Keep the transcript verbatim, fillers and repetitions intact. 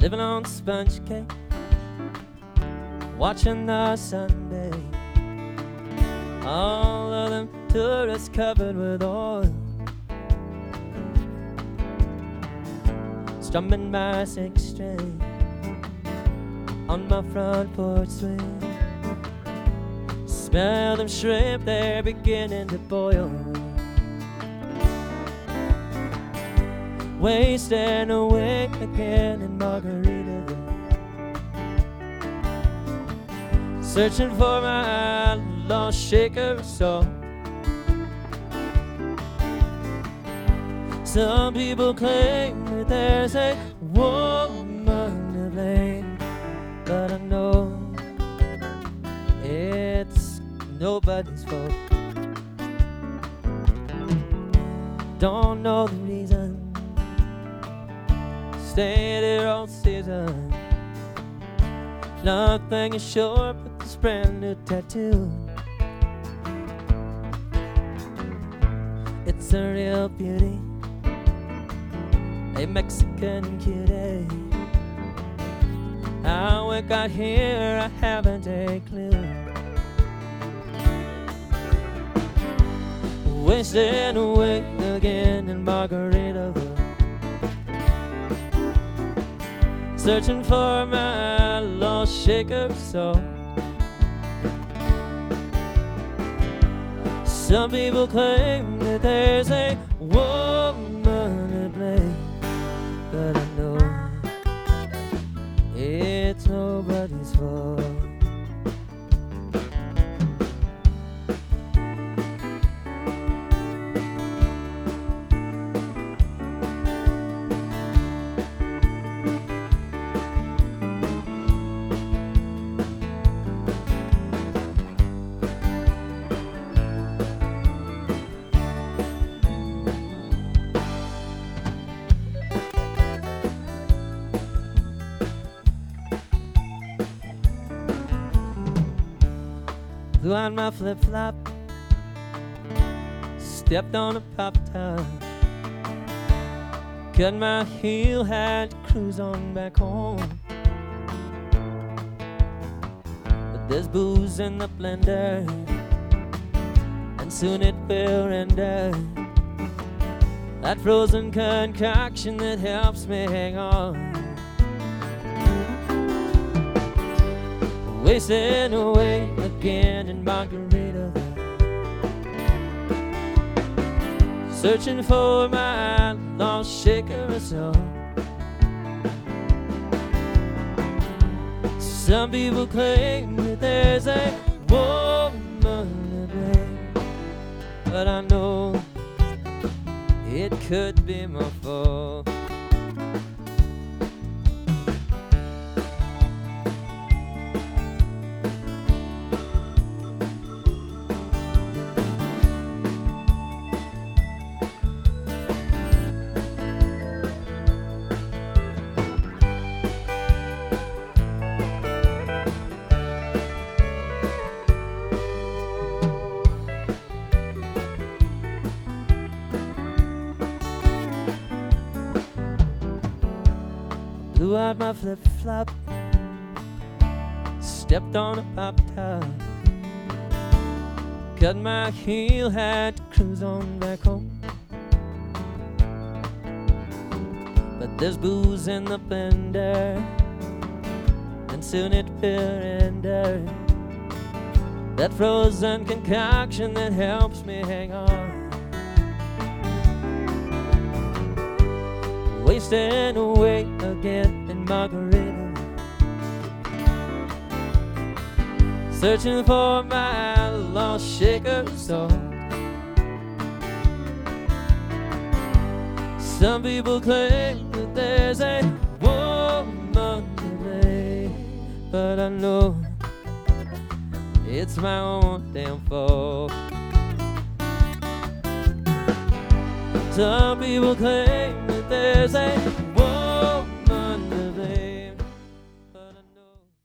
living on sponge cake, watching the sunbathe. All of them tourists covered with oil, strumming my six string on my front porch swing. Smell them shrimp, they're beginning to boil. Wasting away again in Margaritaville, searching for my lost shaker of soul. Some people claim that there's a woman to blame, but I know it's nobody's fault. Don't know the reason, stayed here all season. Nothing is sure but this brand new tattoo. It's a real beauty, a Mexican cutie. How it got here, I haven't a clue. Wasting away again in Margaritaville, searching for my lost shaker of soul. Some people claim that there's a woman to blame, but I know it's nobody's fault. Blew on my flip-flop, stepped on a Pop-Tart, cut my heel, had to cruise on back home. But there's booze in the blender, and soon it will render that frozen concoction that helps me hang on. Wasting away again in Margaritaville, searching for my lost shaker of soul. Some people claim that there's a woman to blame, but I know it could be my fault. Blew out my flip-flop, stepped on a Pop-Tart, cut my heel, had to cruise on back home. But there's booze in the blender, and soon it will render that frozen concoction that helps me hang on. Wasting away again in Margaritaville, searching for my lost shaker of soul. Some people claim that there's a woman to blame, but I know it's my own damn fault. Some people claim that there's a